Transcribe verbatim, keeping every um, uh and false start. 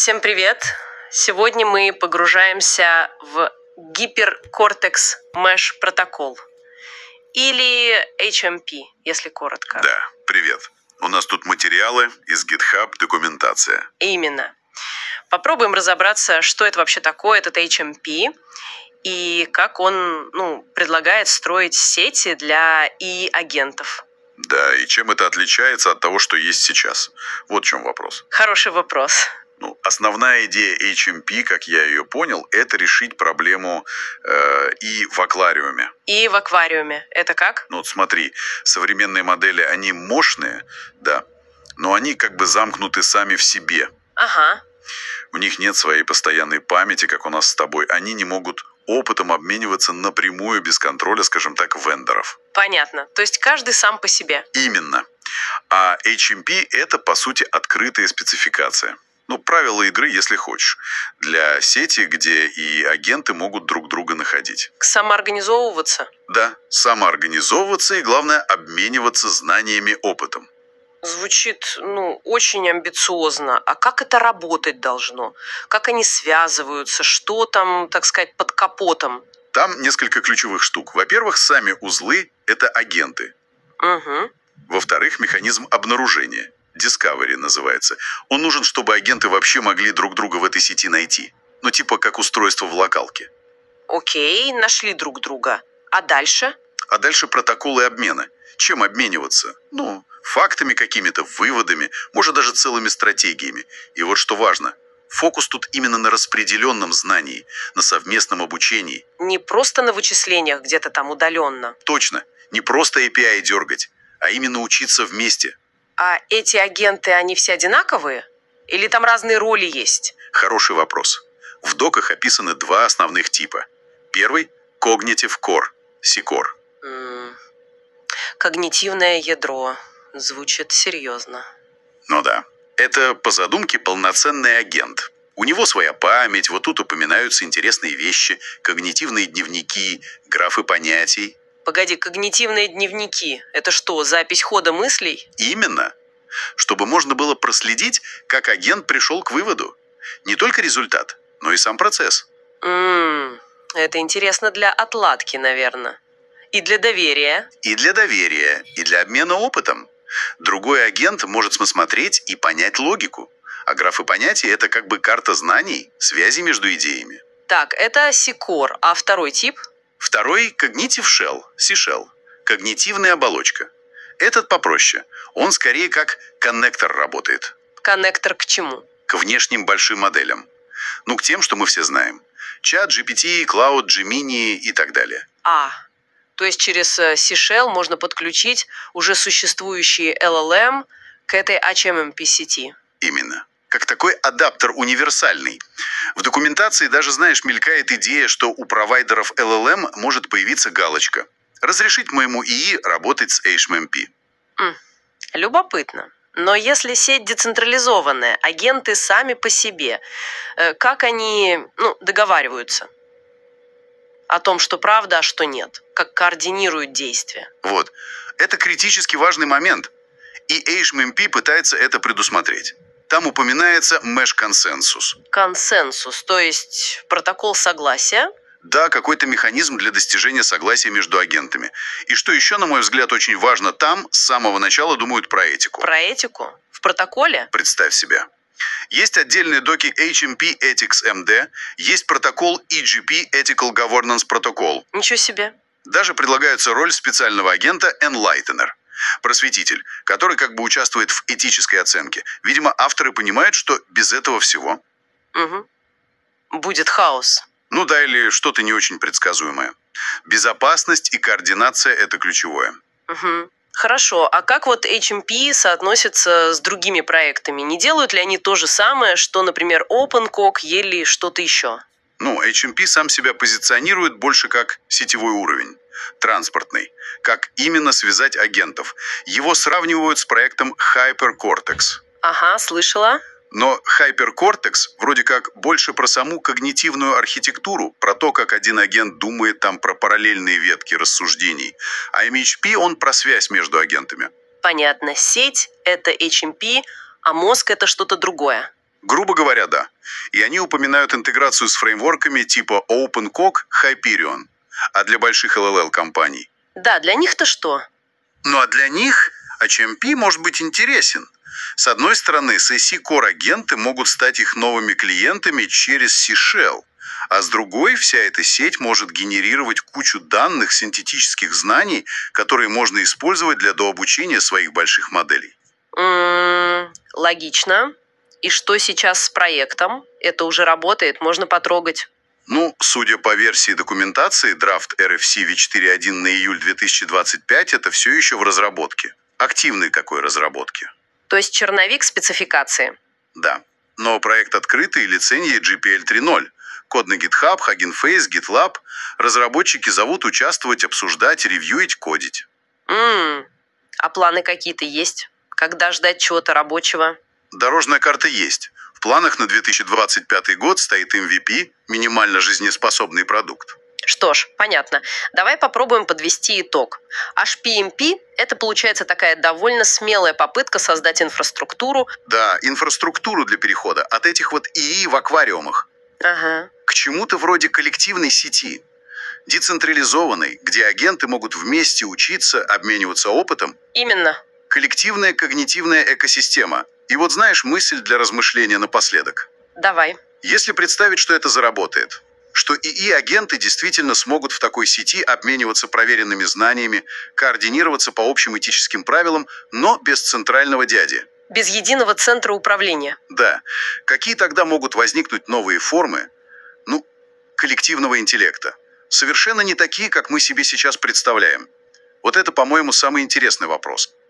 Всем привет! Сегодня мы погружаемся в гиперкортекс меш протокол, или эйч эм пи, если коротко. Да, привет. У нас тут материалы из GitHub, документация. Именно. Попробуем разобраться, что это вообще такое, этот эйч эм пи, и как он ну, предлагает строить сети для и и-агентов. Да, и чем это отличается от того, что есть сейчас? Вот в чем вопрос. Хороший вопрос. Ну, основная идея эйч эм пи, как я ее понял, это решить проблему э, и в аквариуме. И в аквариуме. Это как? Ну вот смотри, современные модели, они мощные, да, но они как бы замкнуты сами в себе. Ага. У них нет своей постоянной памяти, как у нас с тобой. Они не могут опытом обмениваться напрямую, без контроля, скажем так, вендоров. Понятно. То есть каждый сам по себе. Именно. А эйч эм пи это, по сути, открытая спецификация. Ну, правила игры, если хочешь. Для сети, где и агенты могут друг друга находить. Самоорганизовываться? Да, самоорганизовываться и, главное, обмениваться знаниями, опытом. Звучит, ну, очень амбициозно. А как это работать должно? Как они связываются? Что там, так сказать, под капотом? Там несколько ключевых штук. Во-первых, сами узлы – это агенты. Угу. Во-вторых, механизм обнаружения. Discovery называется. Он нужен, чтобы агенты вообще могли друг друга в этой сети найти. Ну, типа как устройство в локалке. Окей, нашли друг друга. А дальше? А дальше протоколы обмена. Чем обмениваться? Ну, фактами какими-то, выводами, может даже целыми стратегиями. И вот что важно. Фокус тут именно на распределенном знании, на совместном обучении. Не просто на вычислениях где-то там удаленно. Точно. Не просто эй пи ай дергать, а именно учиться вместе. А эти агенты, они все одинаковые? Или там разные роли есть? Хороший вопрос. В доках описаны два основных типа. Первый – Cognitive Core, си-кор. М-м, когнитивное ядро. Звучит серьезно. Ну да. Это по задумке полноценный агент. У него своя память, вот тут упоминаются интересные вещи, когнитивные дневники, графы понятий. Погоди, когнитивные дневники – это что, запись хода мыслей? Именно. Чтобы можно было проследить, как агент пришел к выводу. Не только результат, но и сам процесс. Ммм, это интересно для отладки, наверное. И для доверия. И для доверия, и для обмена опытом. Другой агент может смотреть и понять логику. А графы понятий – это как бы карта знаний, связи между идеями. Так, это си-кор, а второй тип? Второй – Cognitive Shell, си-шелл, когнитивная оболочка. Этот попроще. Он скорее как коннектор работает. Коннектор к чему? К внешним большим моделям. Ну, к тем, что мы все знаем. Чат, джи пи ти, Cloud, Gemini и так далее. А, то есть через си-шелл можно подключить уже существующий эл эл эм к этой эйч эм пи-сети. Именно. Как такой адаптер универсальный. В документации даже, знаешь, мелькает идея, что у провайдеров эл эл эм может появиться галочка. Разрешить моему ИИ работать с эйч эм пи. М, любопытно. Но если сеть децентрализованная, агенты сами по себе, э, как они ну, договариваются о том, что правда, а что нет? Как координируют действия? Вот. Это критически важный момент. И эйч эм пи пытается это предусмотреть. Там упоминается меш-консенсус. Консенсус, то есть протокол согласия? Да, какой-то механизм для достижения согласия между агентами. И что еще, на мой взгляд, очень важно, там с самого начала думают про этику. Про этику? В протоколе? Представь себе. Есть отдельные доки эйч эм пи Ethics эм ди, есть протокол и джи пи Ethical Governance Protocol. Ничего себе. Даже предлагается роль специального агента Enlightener. Просветитель, который как бы участвует в этической оценке. Видимо, авторы понимают, что без этого всего... Угу. Будет хаос. Ну да, или что-то не очень предсказуемое. Безопасность и координация – это ключевое. Угу. Хорошо, а как вот эйч эм пи соотносится с другими проектами? Не делают ли они то же самое, что, например, OpenCog или что-то еще? Ну, эйч эм пи сам себя позиционирует больше как сетевой уровень, транспортный. Как именно связать агентов. Его сравнивают с проектом HyperCortex. Ага, слышала. Но HyperCortex вроде как больше про саму когнитивную архитектуру, про то, как один агент думает там про параллельные ветки рассуждений. А эм эйч пи он про связь между агентами. Понятно, сеть – это эйч эм пи, а мозг – это что-то другое. Грубо говоря, да. И они упоминают интеграцию с фреймворками типа OpenCog, Hyperion. А для больших эл эл эл-компаний? Да, для них-то что? Ну а для них эйч эм пи может быть интересен. С одной стороны, эс эс си-Core-агенты могут стать их новыми клиентами через C-Shell. А с другой, вся эта сеть может генерировать кучу данных, синтетических знаний, которые можно использовать для дообучения своих больших моделей. М-м, логично. И что сейчас с проектом? Это уже работает, можно потрогать. Ну, судя по версии документации, драфт эр эф си ви четыре точка один на июль две тысячи двадцать пятого это все еще в разработке. Активной такой разработке. То есть черновик спецификации? Да. Но проект открытый, лицензия джи пи эл три ноль. Код на GitHub, Hugging Face, GitLab. Разработчики зовут участвовать, обсуждать, ревьюить, кодить. М-м, а планы какие-то есть? Когда ждать чего-то рабочего? Дорожная карта есть. В планах на две тысячи двадцать пятый год стоит эм ви пи, минимально жизнеспособный продукт. Что ж, понятно. Давай попробуем подвести итог. эйч пи эм пи – это, получается, такая довольно смелая попытка создать инфраструктуру. Да, инфраструктуру для перехода от этих вот ИИ в аквариумах Ага. к чему-то вроде коллективной сети, децентрализованной, где агенты могут вместе учиться, обмениваться опытом. Именно. Коллективная когнитивная экосистема. И вот знаешь, мысль для размышления напоследок. Давай. Если представить, что это заработает, что ИИ-агенты действительно смогут в такой сети обмениваться проверенными знаниями, координироваться по общим этическим правилам, но без центрального дяди. Без единого центра управления. Да. Какие тогда могут возникнуть новые формы, ну, коллективного интеллекта? Совершенно не такие, как мы себе сейчас представляем. Вот это, по-моему, самый интересный вопрос.